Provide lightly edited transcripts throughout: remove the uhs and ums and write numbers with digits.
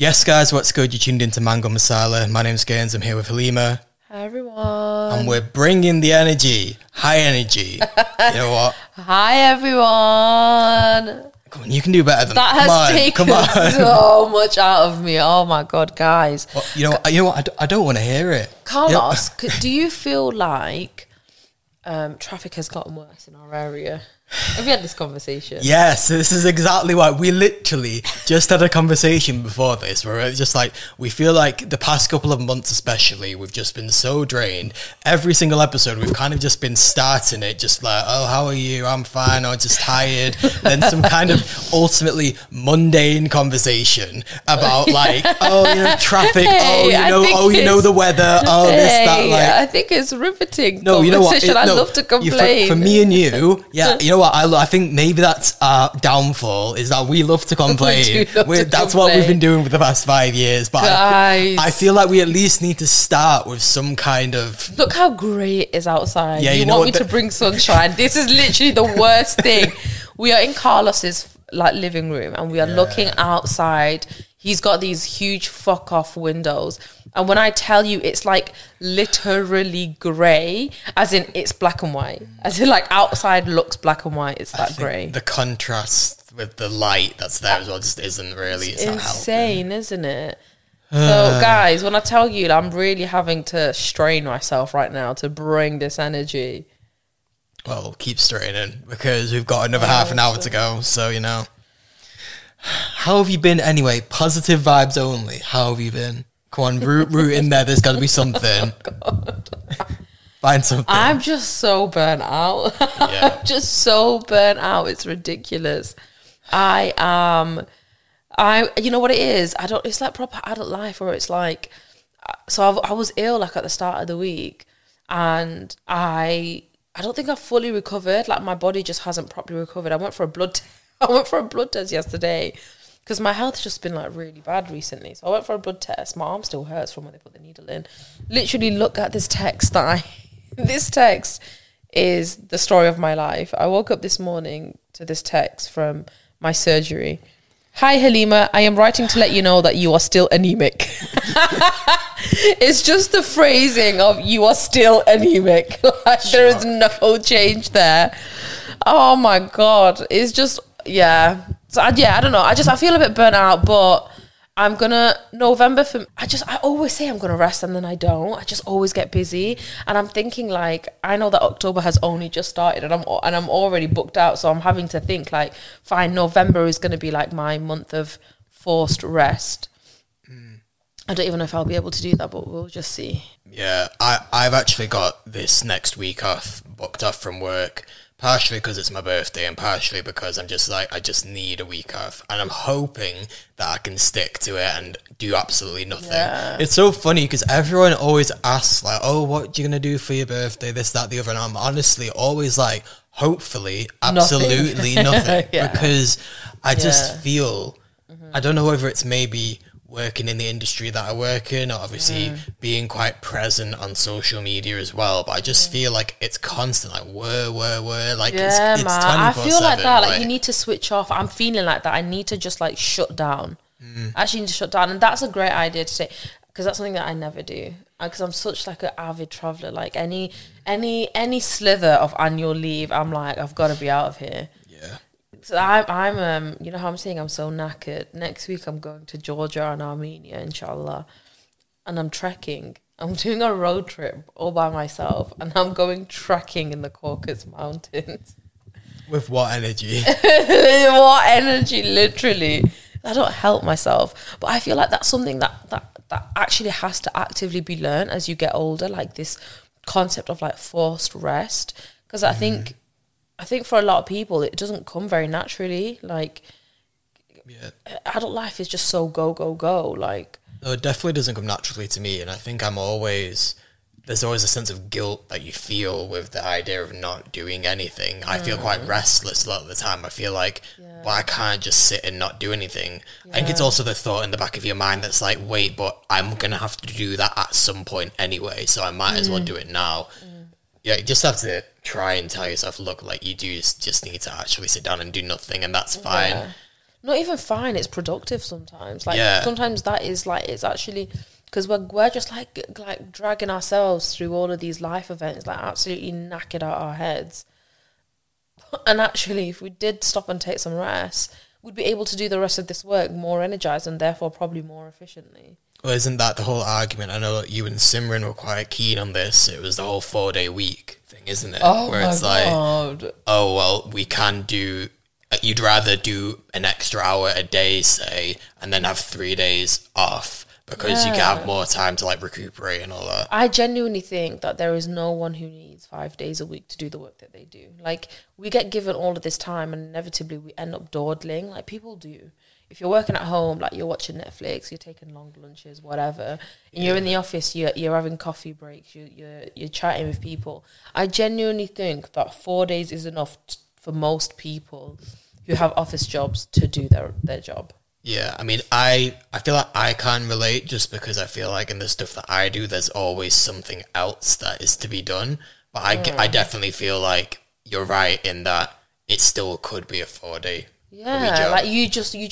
Yes, guys, what's good? You tuned into Mango Masala. My name's Gaines. I'm here with Halima. Hi, everyone. And we're bringing the energy. High energy. You know what? Hi, everyone. Come on, you can do better than that. Has taken so much out of me. Oh, my God, guys. Well, you know what? I don't want to hear it. Carlos, do you feel like traffic has gotten worse in our area? Have you had this conversation? Yes, this is exactly why we literally just had a conversation before this where it's just like, we feel like the past couple of months especially, we've just been so drained. Every single episode, we've kind of just been starting it just like, oh, how are you? I'm fine. I'm just tired. Then some kind of ultimately mundane conversation about like, oh, you know, traffic. You know the weather. Oh, this, that, like. I think it's riveting. No, you know what? I love to complain. For me and you, yeah, you know what? I think maybe that's our downfall is that we love to complain. That's what we've been doing for the past 5 years. But I feel like we at least need to start with some kind of... Look how grey it is outside. Yeah, you want me to bring sunshine. This is literally the worst thing. We are in Carlos's living room and we are looking outside. He's got these huge fuck off windows. And when I tell you it's like literally grey, as in it's black and white. As in like outside looks black and white, it's that grey. The contrast with the light that's there as well just isn't really... It's insane, isn't it? So guys, when I tell you I'm really having to strain myself right now to bring this energy. Well, keep straining because we've got another half an hour to go. So, you know. How have you been anyway? Positive vibes only. How have you been? Come on, root in there. There's got to be something. Oh, God. Find something. I'm just so burnt out. Yeah. I'm just so burnt out. It's ridiculous. You know what it is? It's like proper adult life where it's like, so I was ill like at the start of the week and I don't think I've fully recovered. Like my body just hasn't properly recovered. I went for a blood test yesterday because my health's just been like really bad recently. So I went for a blood test. My arm still hurts from when they put the needle in. Literally look at this text this text is the story of my life. I woke up this morning to this text from my surgery. Hi Halima, I am writing to let you know that you are still anemic. It's just the phrasing of you are still anemic. Like there is no change there. Oh my God. It's just, yeah. So I don't know. I feel a bit burnt out, but I'm gonna November for I always say I'm gonna rest and then I don't. I just always get busy and I'm thinking like I know that October has only just started and I'm already booked out, so I'm having to think like fine, November is gonna be like my month of forced rest. I don't even know if I'll be able to do that, but we'll just see. Yeah, I've actually got this next week off booked off from work. Partially because it's my birthday and partially because I'm just like, I just need a week off. And I'm hoping that I can stick to it and do absolutely nothing. Yeah. It's so funny because everyone always asks like, oh, what are you going to do for your birthday? This, that, the other. And I'm honestly always like, hopefully, absolutely nothing. Because I just feel, I don't know whether it's maybe working in the industry that I work in, or obviously being quite present on social media as well, but I just feel like it's constant, like like it's 24/7. I feel like that, like you need to switch off. I'm feeling like that. I need to just like shut down. I actually need to shut down, and that's a great idea to say because that's something that I never do. Because I'm such like an avid traveler. Like any slither of annual leave, I'm like I've got to be out of here. So I'm you know how I'm saying I'm so knackered. Next week I'm going to Georgia and Armenia, inshallah. And I'm trekking. I'm doing a road trip all by myself and I'm going trekking in the Caucasus Mountains. With what energy? What energy, literally. I don't help myself. But I feel like that's something that actually has to actively be learned as you get older, like this concept of like forced rest. Because I think for a lot of people, it doesn't come very naturally. Like, adult life is just so go, go, go. Like, no, it definitely doesn't come naturally to me. And I think there's always a sense of guilt that you feel with the idea of not doing anything. I feel quite restless a lot of the time. I feel like, well, I can't just sit and not do anything. I think it's also the thought in the back of your mind that's like, wait, but I'm going to have to do that at some point anyway, so I might as well do it now. Yeah, you just have to try and tell yourself, look, like you do just need to actually sit down and do nothing, and that's fine. not even fine, it's productive sometimes. Like, Yeah. sometimes that is like, it's actually, because we're just like dragging ourselves through all of these life events, like absolutely knackered out our heads. And actually, if we did stop and take some rest, we'd be able to do the rest of this work more energized and therefore probably more efficiently. Well, isn't that the whole argument? I know that you and Simran were quite keen on this. It was the whole 4-day week thing, isn't it? Oh, where my it's God. like, oh, well, we can do, you'd rather do an extra hour a day, say, and then have 3 days off because you can have more time to like recuperate and all that. I genuinely think that there is no one who needs 5 days a week to do the work that they do. Like, we get given all of this time and inevitably we end up dawdling, like people do. If you're working at home, like you're watching Netflix, you're taking long lunches, whatever, and you're in the office, you're having coffee breaks, you're chatting with people. I genuinely think that 4 days is enough for most people who have office jobs to do their job. Yeah, I mean, I feel like I can't relate just because I feel like in the stuff that I do, there's always something else that is to be done. But I definitely feel like you're right in that it still could be a 4-day. Yeah, like you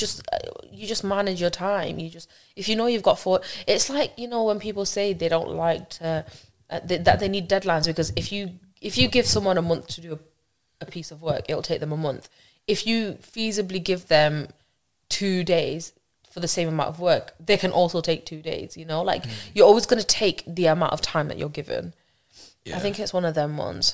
just manage your time. If you know you've got it's like, you know, when people say they don't like to that they need deadlines, because if you give someone a month to do a piece of work, it'll take them a month. If you feasibly give them 2 days for the same amount of work, they can also take 2 days, you know? Like, you're always going to take the amount of time that you're given. Yeah. I think it's one of them ones.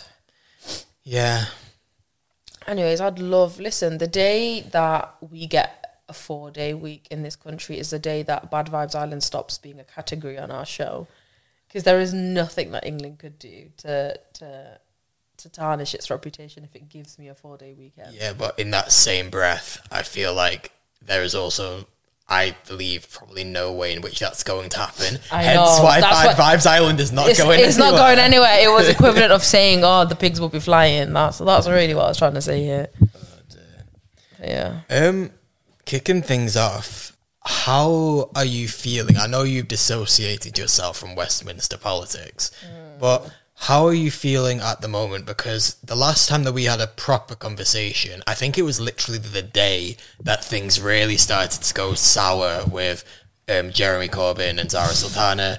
Yeah. Anyways, listen, the day that we get a 4-day week in this country is the day that Bad Vibes Island stops being a category on our show. Because there is nothing that England could do to tarnish its reputation if it gives me a 4-day weekend. Yeah, but in that same breath, I feel like there is also, I believe, probably no way in which that's going to happen. Hence why Bad Vibes Island is not going anywhere. It's not going anywhere. It was equivalent of saying, oh, the pigs will be flying. That's really what I was trying to say here. Yeah. Kicking things off, how are you feeling? I know you've dissociated yourself from Westminster politics, but how are you feeling at the moment? Because the last time that we had a proper conversation, I think it was literally the day that things really started to go sour with Jeremy Corbyn and Zara Sultana.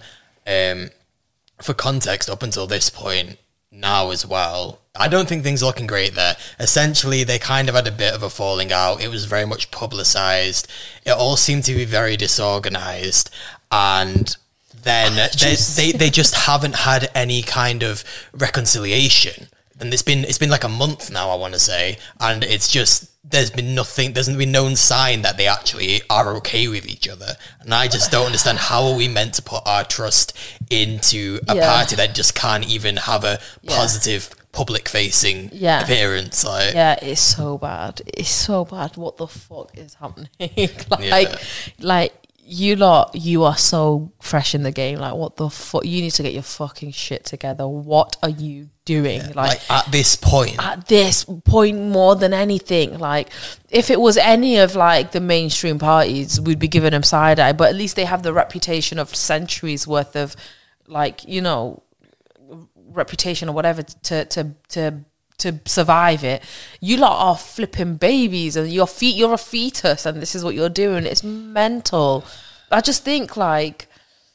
For context, up until this point, now as well, I don't think things are looking great there. Essentially, they kind of had a bit of a falling out. It was very much publicised. It all seemed to be very disorganised, and then they just haven't had any kind of reconciliation. And it's been like a month now, I want to say, and it's just, there's been no sign that they actually are okay with each other. And I just don't understand, how are we meant to put our trust into a party that just can't even have a positive public facing appearance? Like, yeah, it's so bad. It's so bad. What the fuck is happening? like you lot, you are so fresh in the game. Like, what the fuck? You need to get your fucking shit together. What are you doing? Yeah, like at this point more than anything. Like, if it was any of like the mainstream parties, we'd be giving them side eye. But at least they have the reputation of centuries worth of, like, you know, reputation or whatever to survive it. You lot are flipping babies, and you're a fetus, and this is what you're doing. It's mental. I just think, like,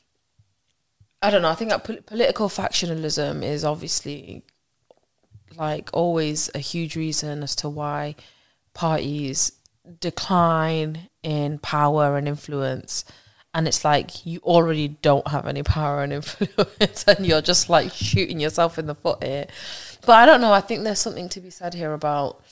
I don't know, I think that political factionalism is obviously, like, always a huge reason as to why parties decline in power and influence. And it's like, you already don't have any power and influence, and you're just like shooting yourself in the foot here. But I don't know, I think there's something to be said here about,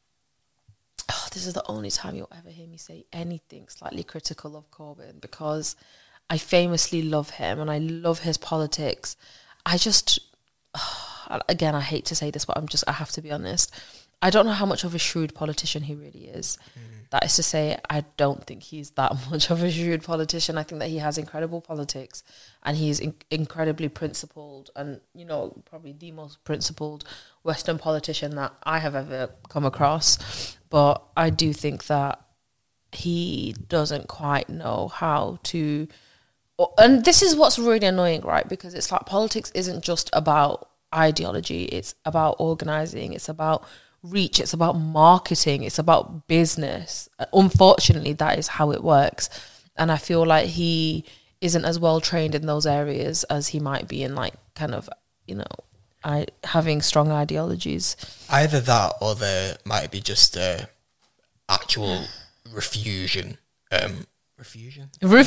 this is the only time you'll ever hear me say anything slightly critical of Corbyn, because I famously love him and I love his politics. I just, again, I hate to say this, but I have to be honest. I don't know how much of a shrewd politician he really is. That is to say, I don't think he's that much of a shrewd politician. I think that he has incredible politics, and he's incredibly principled, and, you know, probably the most principled Western politician that I have ever come across. But I do think that he doesn't quite know how to, and this is what's really annoying, right? Because it's like, politics isn't just about ideology, it's about organising, it's about reach. It's about marketing. It's about business. Unfortunately, that is how it works. And I feel like he isn't as well trained in those areas as he might be in, like, kind of, you know, having strong ideologies. Either that, or there might be just actual refusion. Refusal.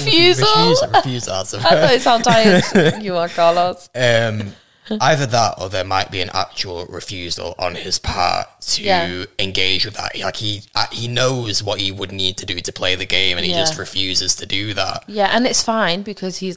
That's I thought it sounded tired. You are, Carlos. Either that, or there might be an actual refusal on his part to engage with that. Like he knows what he would need to do to play the game, and he just refuses to do that. Yeah, and it's fine because he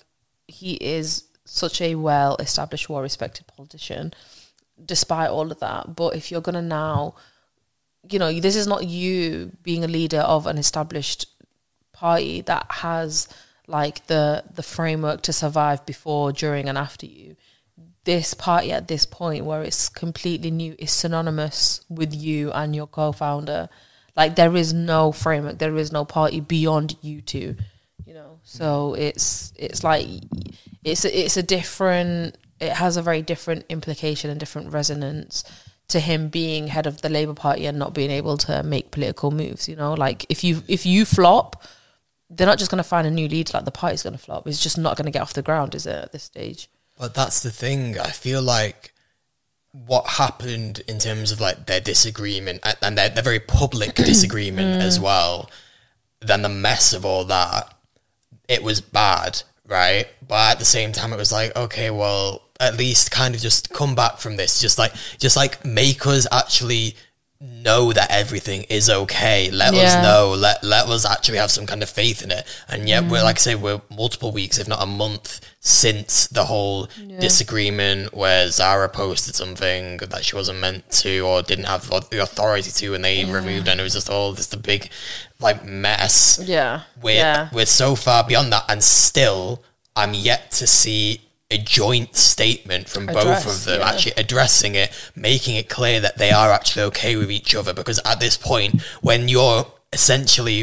is such a well-established, well-respected politician, despite all of that. But if you're gonna now, you know, this is not you being a leader of an established party that has like the framework to survive before, during, and after you. This party at this point where it's completely new is synonymous with you and your co-founder. Like, there is no framework, there is no party beyond you two, you know. So it's like it's a different, it has a very different implication and different resonance to him being head of the Labour Party and not being able to make political moves, you know. Like, if you flop, they're not just going to find a new leader. Like, the party's going to flop. It's just not going to get off the ground, is it, at this stage? But that's the thing. I feel like what happened in terms of like their disagreement, and their very public disagreement as well, then the mess of all that, it was bad, right? But at the same time, it was like, okay, well, at least kind of just come back from this. Just like make us actually know that everything is okay. Let us know. Let us actually have some kind of faith in it. And yet we're, like I say, we're multiple weeks, if not a month, since the whole disagreement where Zara posted something that she wasn't meant to or didn't have the authority to, and they removed, and it was just all this big like mess. We're so far beyond that, and still I'm yet to see a joint statement from both of them actually addressing it, making it clear that they are actually okay with each other. Because at this point, when you're essentially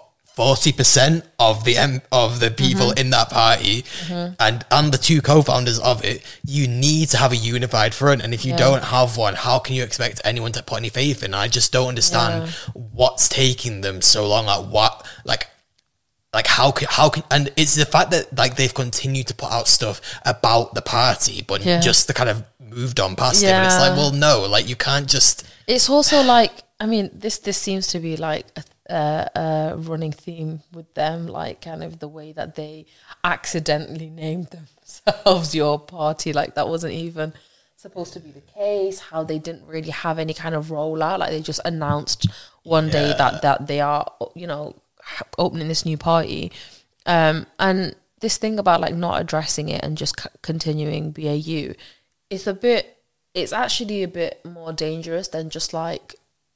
40% of the people in that party, and the two co-founders of it, you need to have a unified front. And if you don't have one, how can you expect anyone to put any faith in? I just don't understand what's taking them so long. Like how can, and it's the fact that like they've continued to put out stuff about the party, but just the kind of moved on past it. And it's like, well, no, like you can't just. It's also like, I mean, this seems to be like a running theme with them, like kind of the way that they accidentally named themselves your party. Like, that wasn't even supposed to be the case. How they didn't really have any kind of rollout. Like, they just announced one day that they are, you know, opening this new party, and this thing about like not addressing it and just continuing BAU, it's actually a bit more dangerous than just like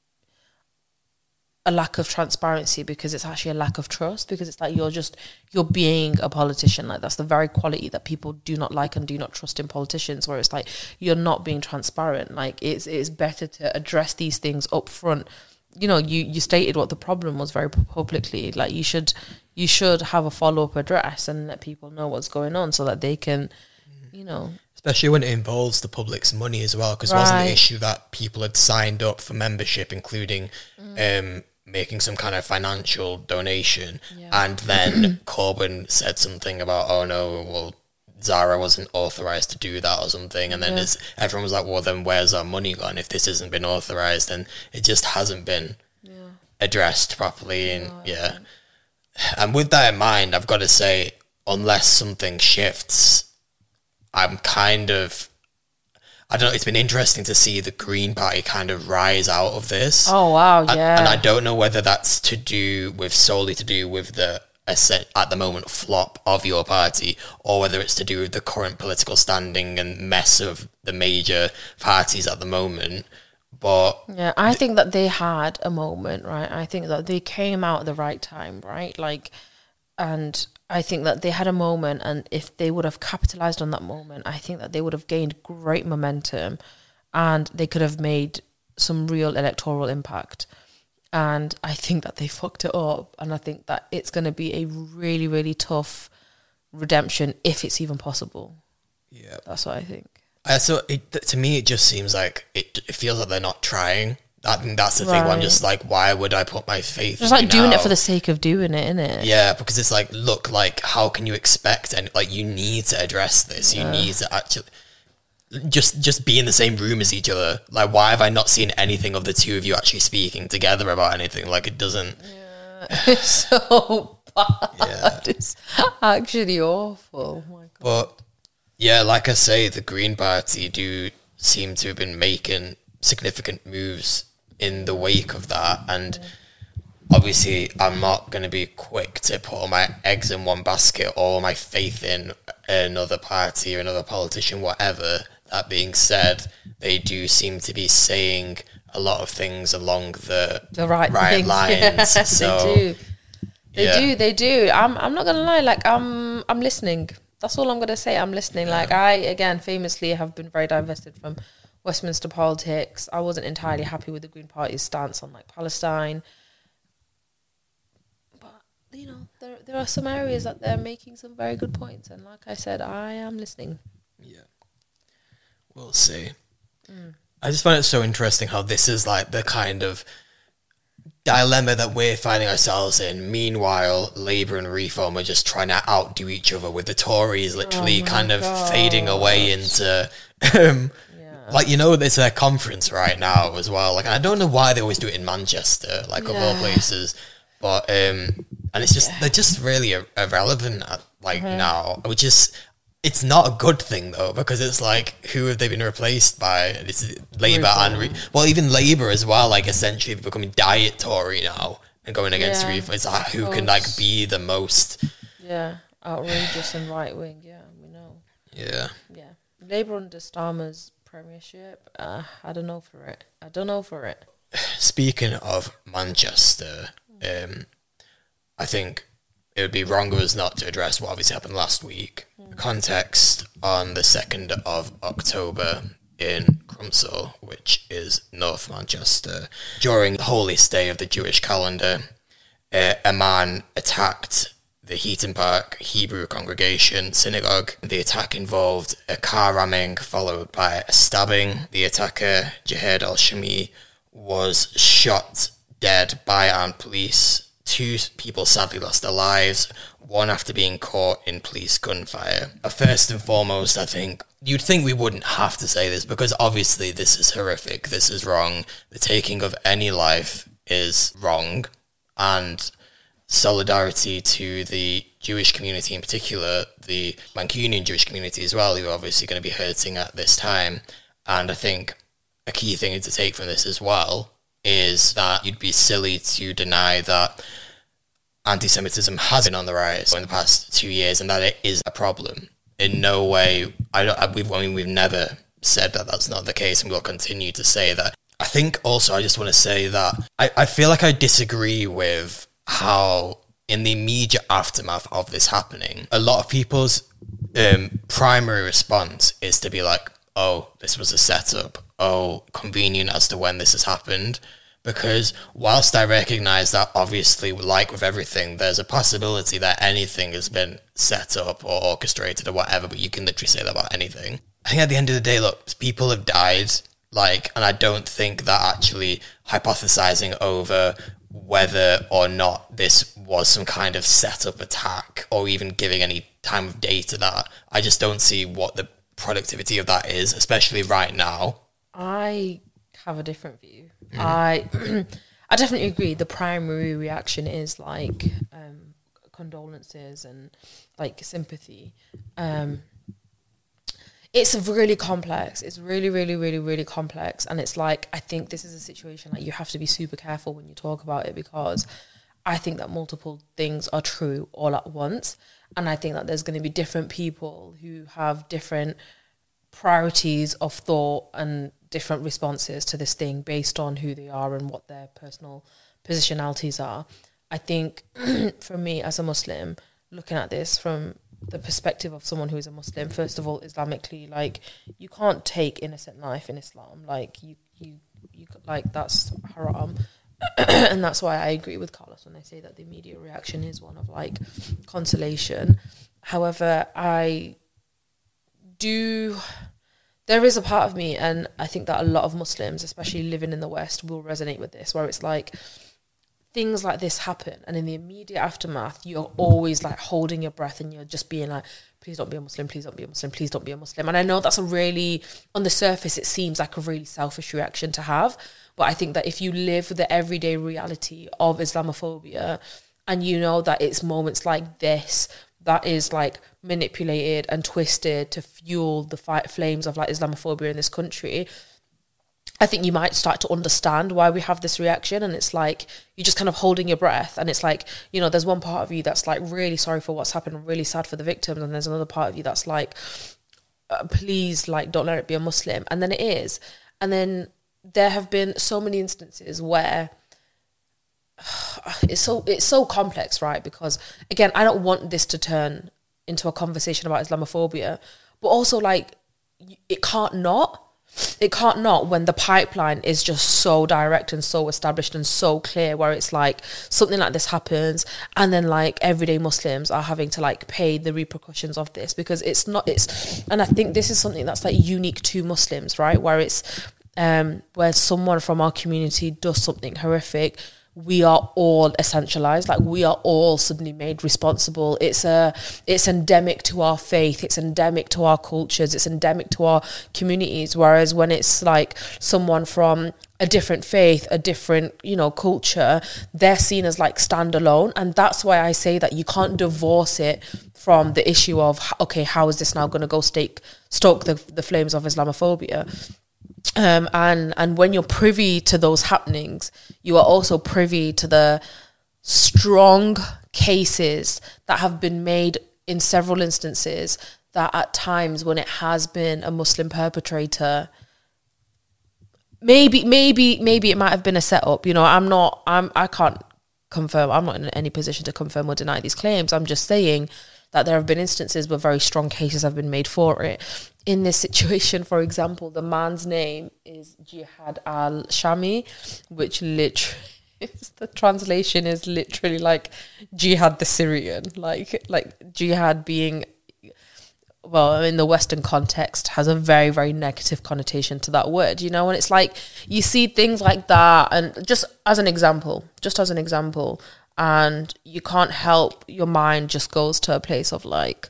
a lack of transparency, because it's actually a lack of trust, because it's like you're being a politician. Like, that's the very quality that people do not like and do not trust in politicians, where it's like you're not being transparent. Like, it's better to address these things up front. You know, you stated what the problem was very publicly. Like, you should have a follow-up address and let people know what's going on so that they can, you know. Especially when it involves the public's money as well, because it wasn't the issue that people had signed up for membership, including making some kind of financial donation. And then Corbyn said something about, oh no, well, Zara wasn't authorised to do that or something, and then everyone was like, well, then where's our money gone if this hasn't been authorised? And it just hasn't been addressed properly. And and with that in mind, I've got to say, unless something shifts, I'm kind of, I don't know, it's been interesting to see the Green Party kind of rise out of this. Oh wow, and I don't know whether that's solely to do with the at the moment flop of your party, or whether it's to do with the current political standing and mess of the major parties at the moment. But I think that they had a moment, right? I think that they came out at the right time, right? Like, and I think that they had a moment, and if they would have capitalized on that moment, I think that they would have gained great momentum, and they could have made some real electoral impact. And I think that they fucked it up. And I think that it's going to be a really, really tough redemption, if it's even possible. Yeah. That's what I think. To me, it just seems like it feels like they're not trying. I think that's the thing. Where I'm just like, why would I put my faith? Just like doing it for the sake of doing it, innit? Yeah, because it's like, look, like, how can you expect? And like, you need to address this. You need to actually just be in the same room as each other. Like, why have I not seen anything of the two of you actually speaking together about anything? Like, it doesn't. Yeah. It's so bad. Yeah. It's actually awful. Oh my God. But yeah, like I say, the Green Party do seem to have been making significant moves in the wake of that, and obviously I'm not going to be quick to put all my eggs in one basket, all my faith in another party or another politician, whatever. That being said, they do seem to be saying a lot of things along the right things. lines. Yeah, so they do. I'm not gonna lie, like I'm listening. That's all I'm gonna say. I'm listening. Like I, again, famously have been very divested from Westminster politics. I wasn't entirely happy with the Green Party's stance on like Palestine, but you know there are some areas that they're making some very good points, and like I said, I am listening. Yeah, we'll see. I just find it so interesting how this is like the kind of dilemma that we're finding ourselves in. Meanwhile, Labour and Reform are just trying to outdo each other, with the Tories literally fading away into like, you know, there's a conference right now as well. Like, I don't know why they always do it in Manchester, like of all places, but and it's just they're just really irrelevant now, which is, it's not a good thing though, because it's like, who have they been replaced by? It's Labour and even Labour as well, like essentially becoming diet Tory now and going against Reform. It's like, who can like be the most outrageous and right wing. Yeah, we know. Yeah. Labour under Starmer's premiership, I don't know for it. Speaking of Manchester, I think it would be wrong of us not to address what obviously happened last week. The context on the 2nd of October in Crumpsall, which is North Manchester, during the holiest day of the Jewish calendar, a man attacked the Heaton Park Hebrew Congregation Synagogue. The attack involved a car ramming followed by a stabbing. The attacker, Jihad al-Shami, was shot dead by armed police. 2 people sadly lost their lives, one after being caught in police gunfire. First and foremost, I think, you'd think we wouldn't have to say this, because obviously this is horrific, this is wrong. The taking of any life is wrong, and solidarity to the Jewish community in particular, the Mancunian Jewish community as well, who are obviously going to be hurting at this time. And I think a key thing to take from this as well is that you'd be silly to deny that anti-Semitism has been on the rise in the past 2 years, and that it is a problem. In no way, we've never said that that's not the case, and we'll continue to say that. I think also I just want to say that I feel like I disagree with how, in the immediate aftermath of this happening, a lot of people's primary response is to be like, oh, this was a setup, oh, convenient as to when this has happened. Because whilst I recognise that obviously, like with everything, there's a possibility that anything has been set up or orchestrated or whatever, but you can literally say that about anything. I think at the end of the day, look, people have died, and I don't think that actually hypothesising over whether or not this was some kind of set-up attack or even giving any time of day to that, I just don't see what the productivity of that is, especially right now. I have a different view. I definitely agree. The primary reaction is like condolences and like sympathy. It's really complex. It's really, really, really, really complex. And it's like, I think this is a situation like you have to be super careful when you talk about it, because I think that multiple things are true all at once. And I think that there's going to be different people who have different priorities of thought and different responses to this thing based on who they are and what their personal positionalities are. I think for me as a Muslim, looking at this from the perspective of someone who is a Muslim, first of all, Islamically, like, you can't take innocent life in Islam. Like, you like, that's haram. And that's why I agree with Carlos when they say that the immediate reaction is one of like consolation. However, I do there is a part of me, and I think that a lot of Muslims, especially living in the West, will resonate with this, where it's like things like this happen, and in the immediate aftermath, you're always like holding your breath, and you're just being like, please don't be a Muslim, please don't be a Muslim, please don't be a Muslim. And I know that's a really, on the surface, it seems like a really selfish reaction to have. But I think that if you live with the everyday reality of Islamophobia, and you know that it's moments like this that is like manipulated and twisted to fuel the flames of like Islamophobia in this country, I think you might start to understand why we have this reaction. And it's like, you're just kind of holding your breath. And it's like, you know, there's one part of you that's like really sorry for what's happened, really sad for the victims. And there's another part of you that's like, please, like, don't let it be a Muslim. And then it is. And then there have been so many instances where it's so complex, right? Because again, I don't want this to turn into a conversation about Islamophobia, but also like, it can't not when the pipeline is just so direct and so established and so clear, where it's like something like this happens and then like everyday Muslims are having to like pay the repercussions of this, because and I think this is something that's like unique to Muslims, right? Where it's where someone from our community does something horrific, we are all essentialized, like we are all suddenly made responsible. It's endemic to our faith, it's endemic to our cultures, it's endemic to our communities. Whereas when it's like someone from a different faith, a different, you know, culture, they're seen as like standalone. And that's why I say that you can't divorce it from the issue of, okay, how is this now going to go stoke the flames of Islamophobia? And when you're privy to those happenings, you are also privy to the strong cases that have been made in several instances that at times when it has been a Muslim perpetrator, maybe it might have been a setup. You know, I can't confirm, I'm not in any position to confirm or deny these claims. I'm just saying that there have been instances where very strong cases have been made for it. In this situation, for example, the man's name is Jihad al-Shami, which literally, the translation is literally like Jihad the Syrian, like Jihad being, well, in the Western context, has a very, very negative connotation to that word, you know? And it's like, you see things like that, and just as an example, and you can't help, your mind just goes to a place of like,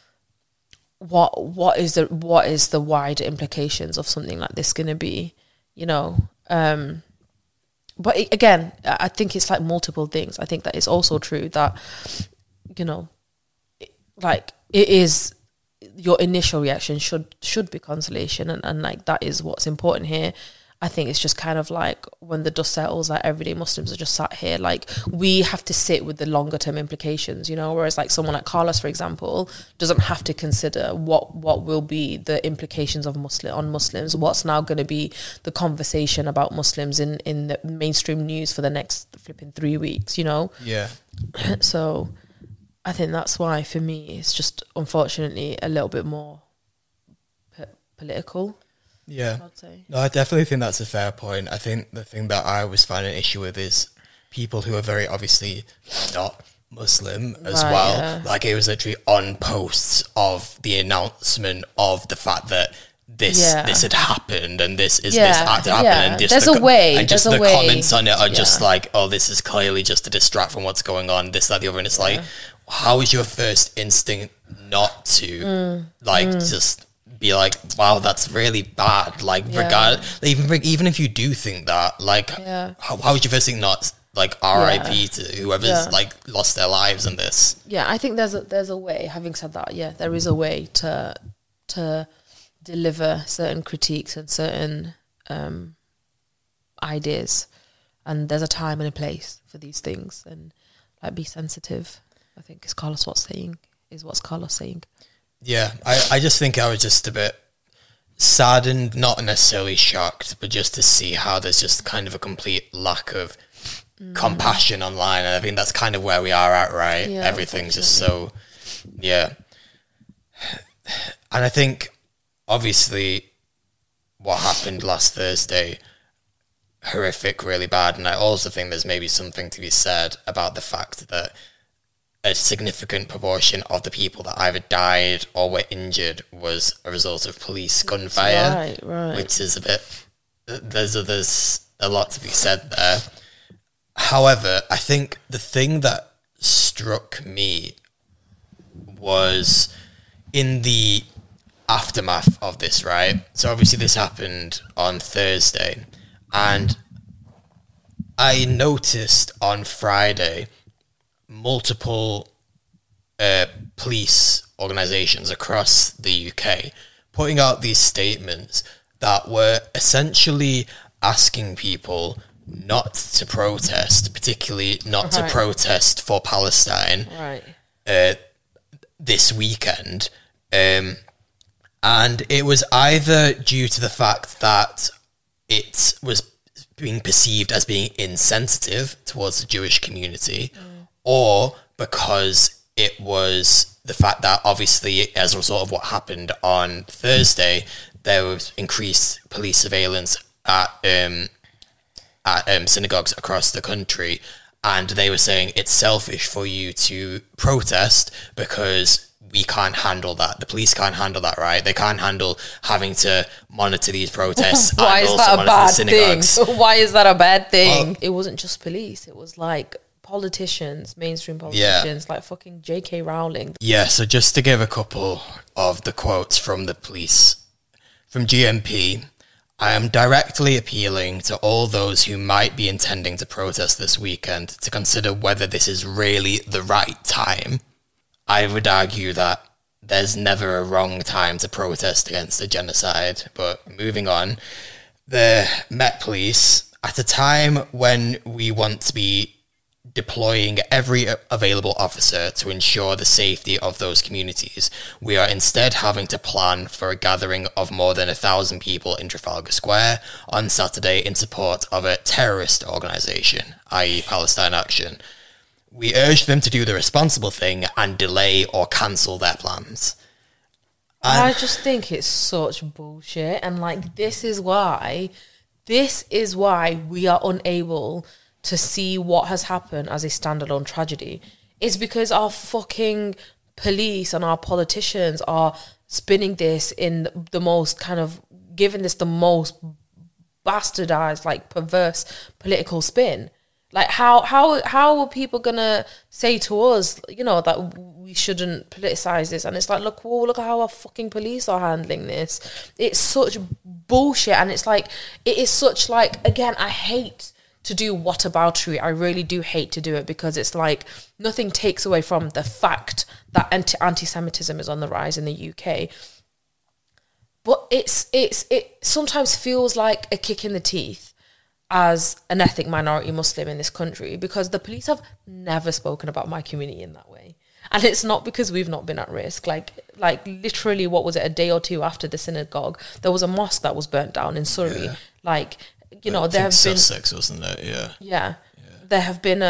what is the wider implications of something like this going to be, you know? But again, I think it's like multiple things. I think that it's also true that, you know, like it is, your initial reaction should be consolation, and like that is what's important here. I think it's just kind of like when the dust settles, like everyday Muslims are just sat here, like we have to sit with the longer term implications, you know, whereas like someone like Carlos, for example, doesn't have to consider what will be the implications of on Muslims, what's now going to be the conversation about Muslims in the mainstream news for the next flipping 3 weeks, you know? Yeah. So I think that's why for me it's just unfortunately a little bit more political. Yeah, no, I definitely think that's a fair point. I think the thing that I was finding an issue with is people who are very obviously not Muslim as well. Yeah. Like it was literally on posts of the announcement of the fact that this had happened and this had happened. And just there's a way. And just the comments on it are just like, oh, this is clearly just to distract from what's going on, this, that, the other. And it's like, how is your first instinct not to just be like, wow, that's really bad, like even if you do think that, like how would you first think not like RIP to whoever's like lost their lives in this? I think there's a way, having said that, there is a way to deliver certain critiques and certain ideas, and there's a time and a place for these things, and like be sensitive. I think is what's Carlos saying. Yeah, I just think I was just a bit saddened, not necessarily shocked, but just to see how there's just kind of a complete lack of compassion online. And I think that's kind of where we are at, right? Yeah, everything's just so, And I think, obviously, what happened last Thursday, horrific, really bad. And I also think there's maybe something to be said about the fact that a significant proportion of the people that either died or were injured was a result of police gunfire. Right. Which is a bit... There's a lot to be said there. However, I think the thing that struck me was in the aftermath of this, right? So obviously this happened on Thursday, and I noticed on Friday multiple police organisations across the UK putting out these statements that were essentially asking people not to protest, particularly not to protest for Palestine this weekend. And it was either due to the fact that it was being perceived as being insensitive towards the Jewish community, or because it was the fact that obviously as a result of what happened on Thursday, there was increased police surveillance at synagogues across the country, and they were saying it's selfish for you to protest because we can't handle that. The police can't handle that, right? They can't handle having to monitor these protests. Why and is also that a monitor bad the synagogues. thing? Why is that a bad thing? Well, it wasn't just police. It was like politicians, mainstream politicians, like fucking J.K. Rowling. Yeah, so just to give a couple of the quotes from the police. From GMP, I am directly appealing to all those who might be intending to protest this weekend to consider whether this is really the right time. I would argue that there's never a wrong time to protest against a genocide, but moving on, the Met Police, at a time when we want to be deploying every available officer to ensure the safety of those communities, we are instead having to plan for a gathering of more than 1,000 people in Trafalgar Square on Saturday in support of a terrorist organisation, i.e. Palestine Action. We urge them to do the responsible thing and delay or cancel their plans. And I just think it's such bullshit, and like this is why we are unable to see what has happened as a standalone tragedy. It's because our fucking police and our politicians are spinning this in the most kind of, giving this the most bastardized, like perverse political spin. Like how are people gonna say to us, you know, that we shouldn't politicize this? And it's like, look at how our fucking police are handling this. It's such bullshit, and it's like, it is such like, again, I hate to do whataboutery. I really do hate to do it, because it's like nothing takes away from the fact that anti-Semitism is on the rise in the UK. But it sometimes feels like a kick in the teeth as an ethnic minority Muslim in this country, because the police have never spoken about my community in that way. And it's not because we've not been at risk. Like literally, what was it, a day or two after the synagogue, there was a mosque that was burnt down in Surrey. Yeah. Like, you know, there have been Sussex, wasn't it? Yeah. There have been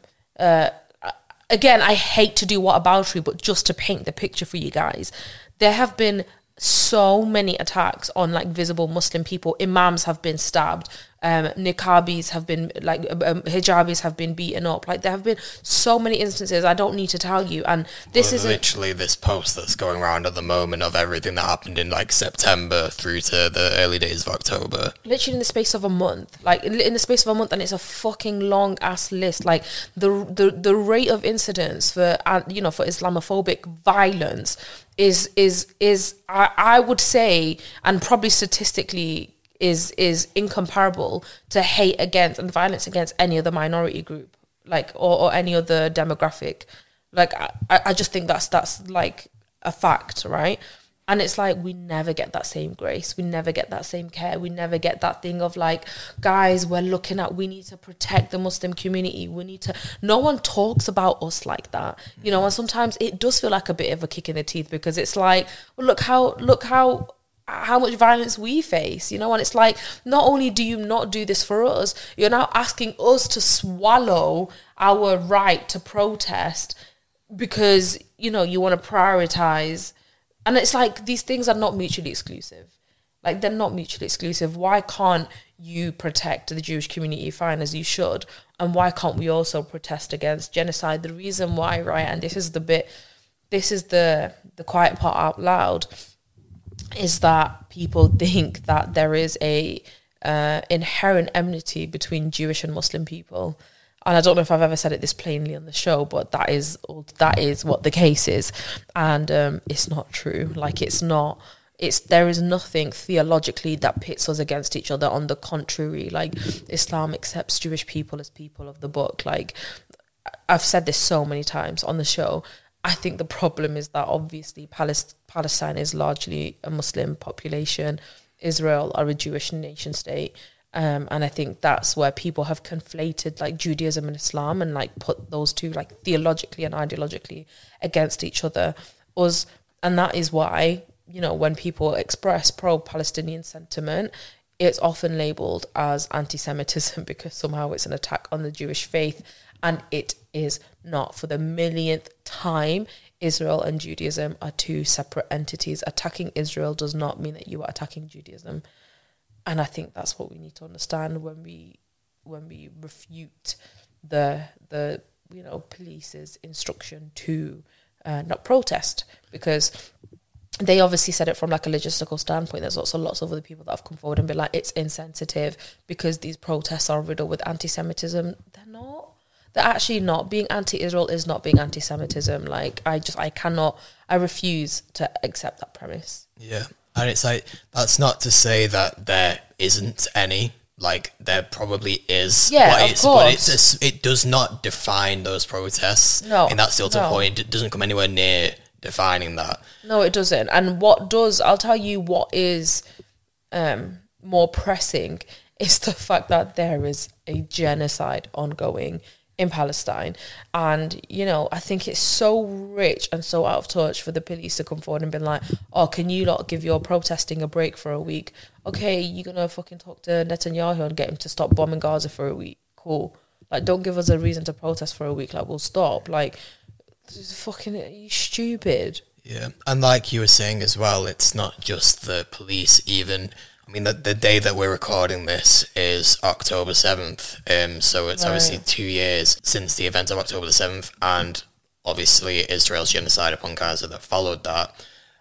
again, I hate to do whataboutery, but just to paint the picture for you guys, there have been so many attacks on like visible Muslim people. Imams have been stabbed. Niqabis have been hijabis have been beaten up. Like, there have been so many instances I don't need to tell you. And this is literally this post that's going around at the moment of everything that happened in like September through to the early days of October. Literally in the space of a month, in the space of a month, and it's a fucking long ass list. Like the rate of incidents for Islamophobic violence is I would say, and probably statistically, is incomparable to hate against and violence against any other minority group, like or any other demographic. Like I just think that's like a fact, right? And it's like, we never get that same grace, we never get that same care, we never get that thing of like, guys, we need to protect the Muslim community, no one talks about us like that, you know. And sometimes it does feel like a bit of a kick in the teeth, because it's like, well, look how much violence we face, you know. And it's like, not only do you not do this for us, you're now asking us to swallow our right to protest because, you know, you want to prioritize. And it's like, these things are not mutually exclusive. Like, they're not mutually exclusive. Why can't you protect the Jewish community fine, as you should, And why can't we also protest against genocide? The reason why, right, and this is the quiet part out loud, is that people think that there is a inherent enmity between Jewish and Muslim people. And I don't know if I've ever said it this plainly on the show, but that is what the case is. And it's not true. Like, there is nothing theologically that pits us against each other. On the contrary, like, Islam accepts Jewish people as people of the book. Like, I've said this so many times on the show. I think the problem is that obviously Palestine is largely a Muslim population. Israel are a Jewish nation state. And I think that's where people have conflated like Judaism and Islam and like put those two like theologically and ideologically against each other. And that is why, you know, when people express pro-Palestinian sentiment, it's often labelled as anti-Semitism because somehow it's an attack on the Jewish faith. And it is not. For the millionth time, Israel and Judaism are two separate entities. Attacking Israel does not mean that you are attacking Judaism. And I think that's what we need to understand when we refute the police's instruction to not protest, because they obviously said it from like a logistical standpoint. There's also lots of other people that have come forward and been like, it's insensitive because these protests are riddled with anti-Semitism. They're not. They're actually not. Being anti-Israel is not being anti-Semitism. Like, I refuse to accept that premise. Yeah. And it's like, that's not to say that there isn't any. Like, there probably is. Yeah, of course. But it does not define those protests. No. And that's the ultimate point. It doesn't come anywhere near defining that. No, it doesn't. And what does, I'll tell you what is more pressing is the fact that there is a genocide ongoing in Palestine. And, you know, I think it's so rich and so out of touch for the police to come forward and be like, oh, can you not give your protesting a break for a week? Okay, you're going to fucking talk to Netanyahu and get him to stop bombing Gaza for a week. Cool. Like, don't give us a reason to protest for a week. Like, we'll stop. Like, fucking, are you stupid? Yeah. And like you were saying as well, it's not just the police even. I mean, the day that we're recording this is October 7th, so it's obviously 2 years since the event of October the 7th, and obviously Israel's genocide upon Gaza that followed that.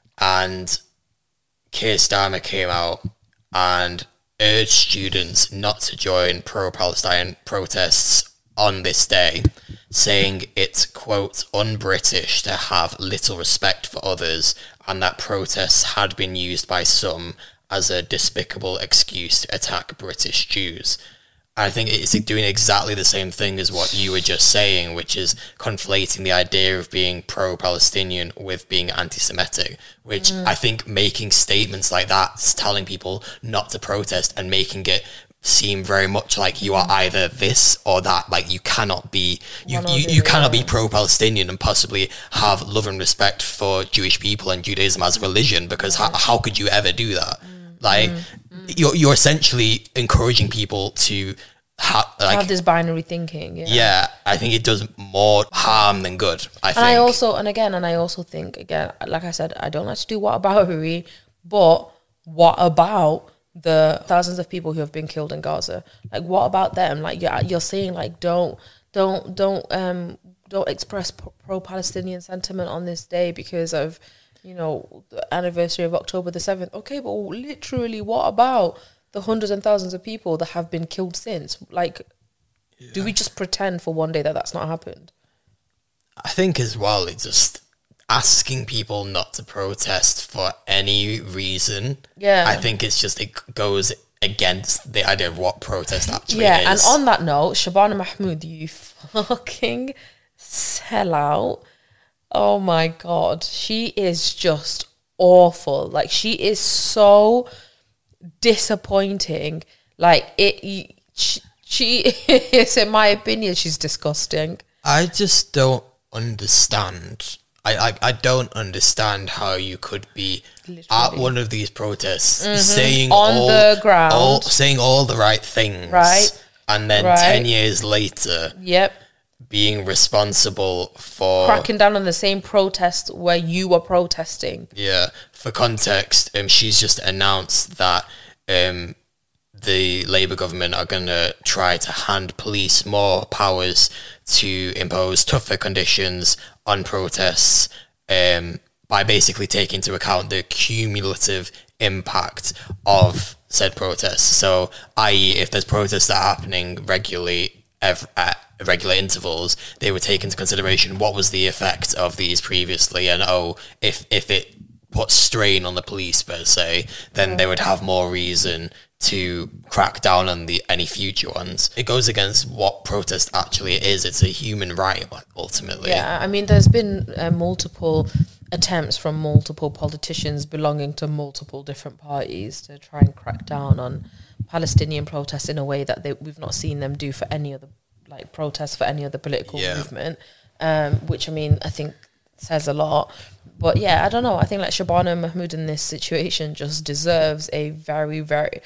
And Keir Starmer came out and urged students not to join pro-Palestine protests on this day, saying it's, quote, un-British to have little respect for others, and that protests had been used by some as a despicable excuse to attack British Jews. And I think it's doing exactly the same thing as what you were just saying, which is conflating the idea of being pro-Palestinian with being anti-Semitic, which I think making statements like that, telling people not to protest and making it seem very much like you are either this or that. Like, you cannot be you cannot be pro-Palestinian and possibly have love and respect for Jewish people and Judaism as a religion, because how could you ever do that? Like, you're essentially encouraging people to have this binary thinking. Yeah, I think it does more harm than good. I think. I also think, again, like I said, I don't like to do whataboutery, but what about the thousands of people who have been killed in Gaza? Like, what about them? Like, you're saying, like, don't express pro-Palestinian sentiment on this day because of, you know, the anniversary of October the 7th. Okay, but literally, what about the hundreds and thousands of people that have been killed since? Like, do we just pretend for one day that that's not happened? I think as well, it's just asking people not to protest for any reason. Yeah. I think it's just, it goes against the idea of what protest actually is. Yeah, and on that note, Shabana Mahmood, you fucking sellout. Oh my God. She is just awful. Like, she is so disappointing. Like, she is, in my opinion, she's disgusting. I just don't understand. I don't understand how you could be at one of these protests saying the ground, saying all the right things, right, and then 10 years later, being responsible for cracking down on the same protest where you were protesting. Yeah, for context, she's just announced that the Labour government are going to try to hand police more powers to impose tougher conditions on protests by basically taking into account the cumulative impact of said protests. So, i.e., if there's protests that are happening regularly at regular intervals, they would take into consideration what was the effect of these previously, and if it puts strain on the police per se, then they would have more reason to crack down on any future ones. It goes against what protest actually is. It's a human right, ultimately. Yeah, I mean, there's been multiple attempts from multiple politicians belonging to multiple different parties to try and crack down on Palestinian protests in a way that we've not seen them do for any other protests for any other political movement, which, I mean, I think says a lot. But yeah, I don't know. I think Shabana Mahmood in this situation just deserves a very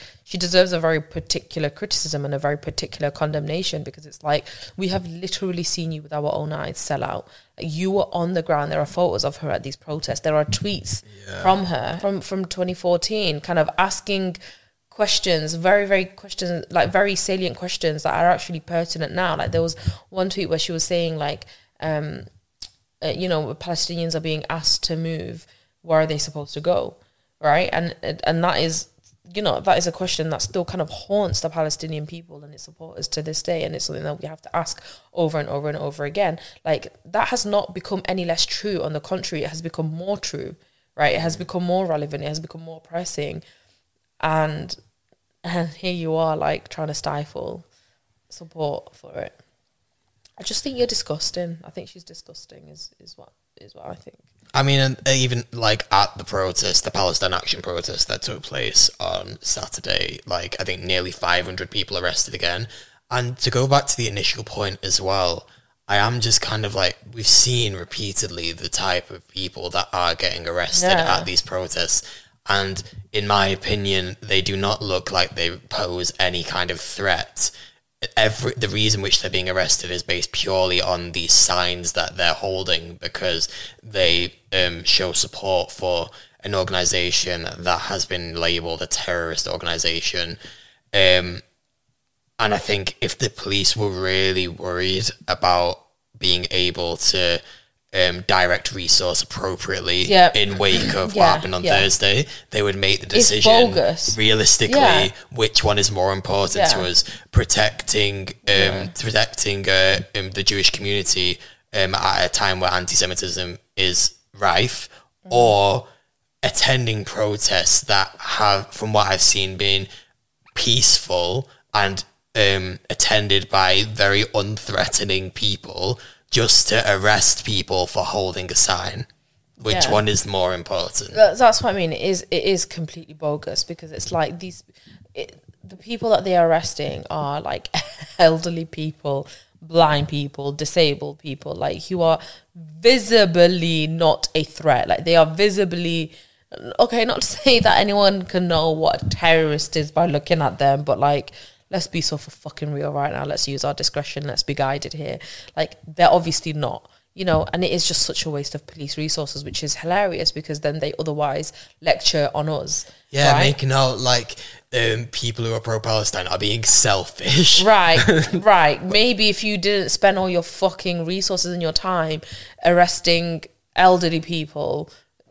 particular criticism and a very particular condemnation, because it's like, we have literally seen you with our own eyes sell out. You were on the ground. There are photos of her at these protests. There are tweets from her from 2014, kind of asking questions, very questions, very salient questions that are actually pertinent now. Like, there was one tweet where she was saying Palestinians are being asked to move, where are they supposed to go, right? And that is, that is a question that still kind of haunts the Palestinian people and its supporters to this day, and it's something that we have to ask over and over and over again. Like, that has not become any less true. On the contrary, it has become more true, right? It has become more relevant. It has become more pressing, and here you are, trying to stifle support for it. I just think you're disgusting. I think she's disgusting is what I think. I mean, and even at the protest, the Palestine Action protest that took place on Saturday, I think nearly 500 people arrested again. And to go back to the initial point as well, I am just kind of we've seen repeatedly the type of people that are getting arrested at these protests. And in my opinion, they do not look like they pose any kind of threat. The reason which they're being arrested is based purely on these signs that they're holding, because they show support for an organization that has been labeled a terrorist organization. And I think if the police were really worried about being able to direct resource appropriately in wake of what happened on Thursday, they would make the decision realistically which one is more important to us: protecting the Jewish community at a time where anti-Semitism is rife, or attending protests that have, from what I've seen, been peaceful and attended by very unthreatening people, just to arrest people for holding a sign. Which one is more important? That's what I mean. It is completely bogus, because it's like the people that they are arresting are elderly people, blind people, disabled people, who are visibly not a threat. They are visibly, okay, not to say that anyone can know what a terrorist is by looking at them, but let's be so for fucking real right now. Let's use our discretion. Let's be guided here. They're obviously not, and it is just such a waste of police resources, which is hilarious, because then they otherwise lecture on us. Yeah, right? Making out people who are pro-Palestine are being selfish. Right. Maybe if you didn't spend all your fucking resources and your time arresting elderly people,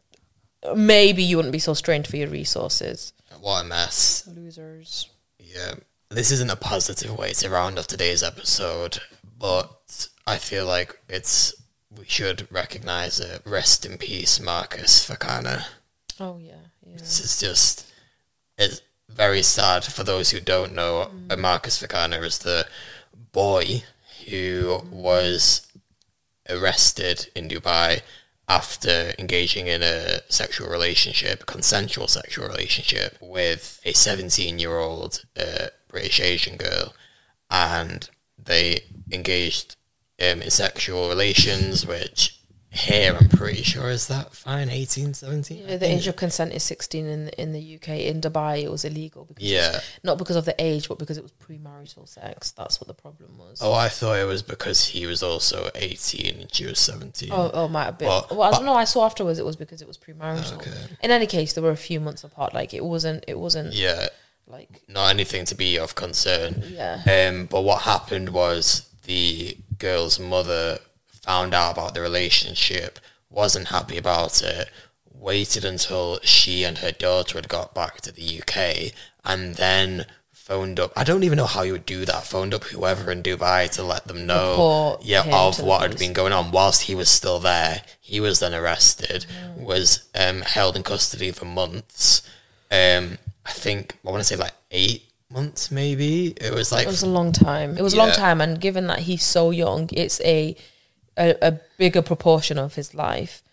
maybe you wouldn't be so strained for your resources. What a mess. Losers. Yeah. This isn't a positive way to round off today's episode, but I feel like we should recognise it. Rest in peace, Marcus Fakana. Oh, yeah. This is it's very sad. For those who don't know, Marcus Fakana is the boy who was arrested in Dubai after engaging in a consensual sexual relationship with a 17-year-old British Asian girl, and they engaged in sexual relations, which here I'm pretty sure is that fine, 18, 17? Yeah, the age of consent is 16 in the UK. In Dubai, it was illegal. Not because of the age, but because it was premarital sex. That's what the problem was. Oh, I thought it was because he was also 18 and she was 17. Oh, might have been. I don't know. I saw afterwards it was because it was premarital. Okay. In any case, there were a few months apart. It wasn't. Yeah. like not anything to be of concern. Yeah. But what happened was the girl's mother found out about the relationship, wasn't happy about it, waited until she and her daughter had got back to the UK, and then phoned up. I don't even know how you would do that. Phoned up whoever in Dubai to let them know, Report him of to the what had police. been going on. Whilst he was still there, he was then arrested, was held in custody for months. I think I want to say like 8 months, maybe. It was like It was a long time. It was a long Yeah. time, and given that he's so young, it's a bigger proportion of his life.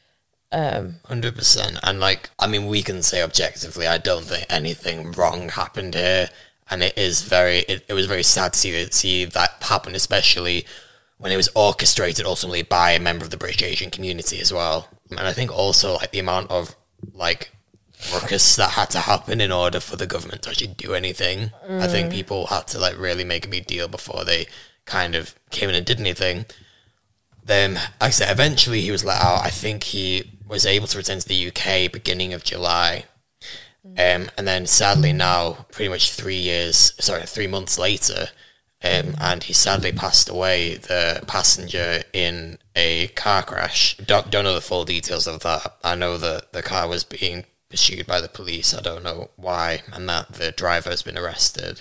100%. And like, I mean, we can say objectively, I don't think anything wrong happened here. And it is it was very sad to see that happen, especially when it was orchestrated ultimately by a member of the British Asian community as well. And I think also like the amount of like ruckus that had to happen in order for the government to actually do anything. I think people had to like really make a big deal before they kind of came in and did anything. Then, like I said, eventually he was let out. I think he was able to return to the UK beginning of July. And then sadly now, pretty much 3 months later, and he sadly passed away, the passenger, in a car crash. Don't know the full details of that. I know that the car was being pursued by the police. I don't know why, and that the driver has been arrested.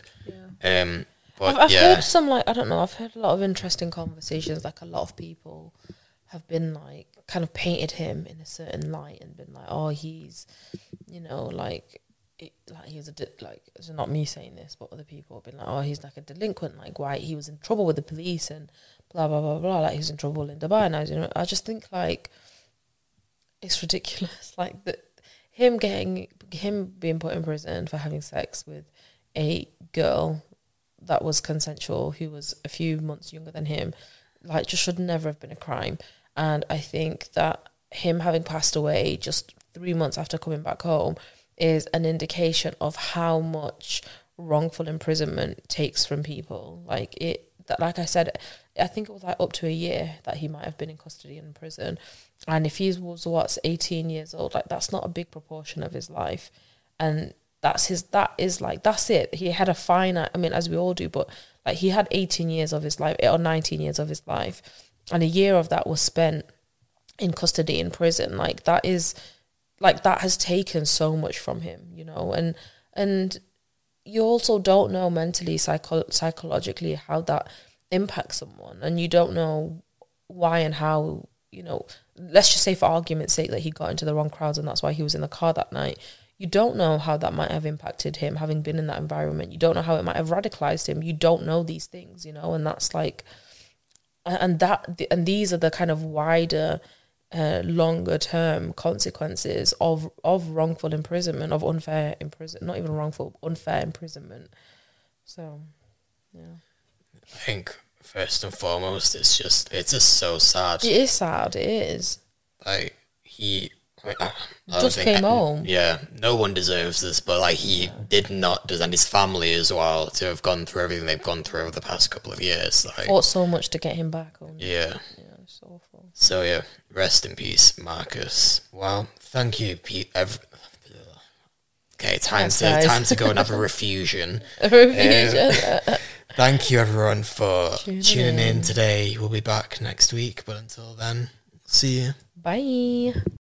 But I've yeah, heard some, like, I don't know, I've heard a lot of interesting conversations. Like, a lot of people have been like kind of painted him in a certain light and been like, oh, he's, you know, like he's it's not me saying this, but other people have been like, oh, he's like a delinquent, like why he was in trouble with the police and blah blah blah blah, like he was in trouble in Dubai. And I just think like it's ridiculous, like that him being put in prison for having sex with a girl that was consensual, who was a few months younger than him, like just should never have been a crime. And I think that him having passed away just 3 months after coming back home is an indication of how much wrongful imprisonment takes from people. Like I said, I think it was like up to a year that he might have been in custody and in prison. And if he was 18 years old, like that's not a big proportion of his life. And that's it. He had a finite, I mean, as we all do, but like he had 18 years of his life or 19 years of his life, and a year of that was spent in custody in prison. Like that has taken so much from him, you know, and you also don't know mentally, psychologically how that impacts someone, and you don't know why and how, you know, let's just say for argument's sake that he got into the wrong crowds and that's why he was in the car that night. You don't know how that might have impacted him, having been in that environment. You don't know how it might have radicalized him. You don't know these things, you know, and that's like, and these are the kind of wider, longer term consequences of wrongful imprisonment, of unfair imprisonment, not even wrongful, unfair imprisonment. So, yeah. I think first and foremost, it's just so sad. It is sad, it is. Like I Just came home. Yeah, no one deserves this, but like he did not deserve, and his family as well, to have gone through everything they've gone through over the past couple of years. Like, Fought so much to get him back home. yeah. Yeah, it's awful. So yeah, rest in peace, Marcus. Well, thank you, Pete. Okay, time to go and have a refusion. Thank you, everyone, for tuning in today. We'll be back next week, but until then, see you. Bye.